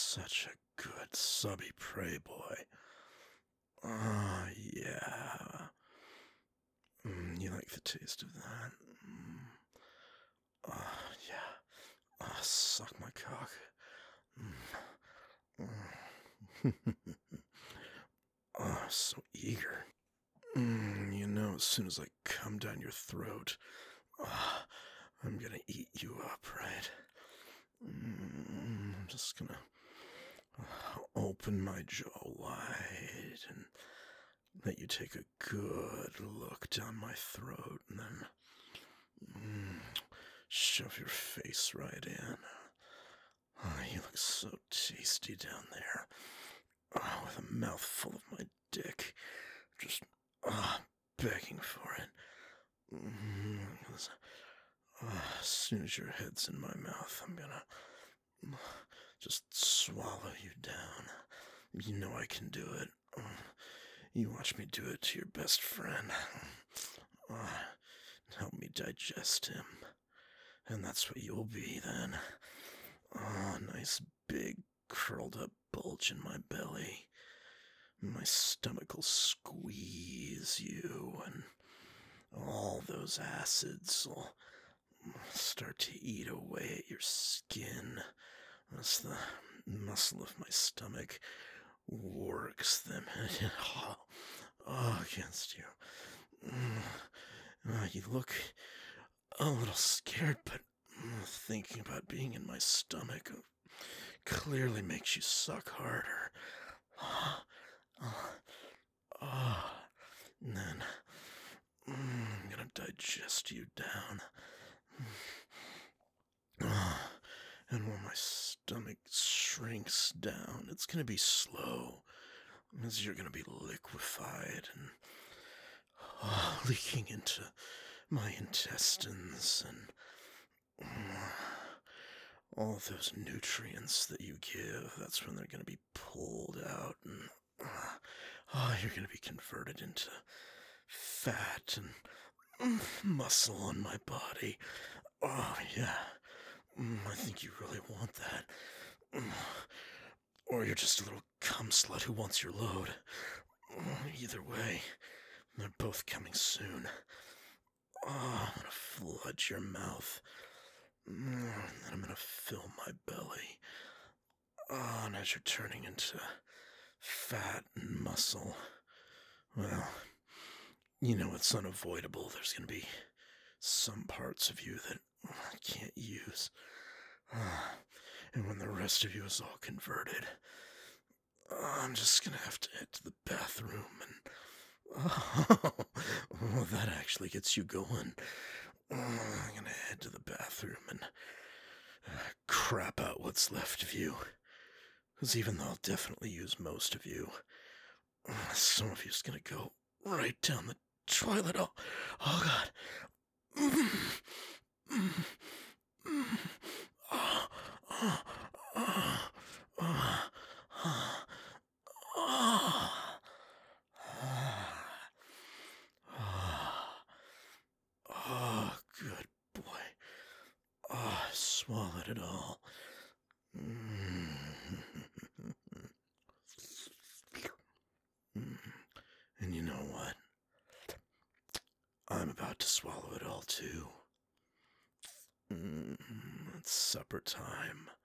such a good subby prey boy. Ah, yeah. You like the taste of that? Yeah. Suck my cock. So eager. As soon as I come down your throat, ah, I'm gonna eat you up, right? I'm just gonna open my jaw wide and let you take a good look down my throat and then shove your face right in. You look so tasty down there. With a mouthful of my dick. Just begging for it. As soon as your head's in my mouth, I'm gonna just swallow you down. You know I can do it. You watch me do it to your best friend. Help me digest him. And that's what you'll be then. Nice big curled up bulge in my belly. My stomach'll squeeze you, and all those acids will start to eat away at your skin as the muscle of my stomach works them against you. You look a little scared, but thinking about being in my stomach clearly makes you suck harder. And then I'm gonna digest you down. And when my stomach shrinks down, it's gonna be slow, as you're gonna be liquefied and leaking into my intestines and all those nutrients that you give. That's when they're gonna be pulled out and you're gonna be converted into fat and muscle on my body. Oh, yeah. I think you really want that. Or you're just a little cum slut who wants your load. Either way, they're both coming soon. I'm gonna flood your mouth. And then I'm gonna fill my belly. And as you're turning into fat and muscle, well, it's unavoidable. There's gonna be some parts of you that I can't use. And when the rest of you is all converted, I'm just gonna have to head to the bathroom and that actually gets you going. I'm gonna head to the bathroom and crap out what's left of you. Because even though I'll definitely use most of you, some of you's gonna go right down the toilet. Oh God. Oh, good boy. Swallowed it all. And you know what? I'm about to swallow it all too. It's supper time.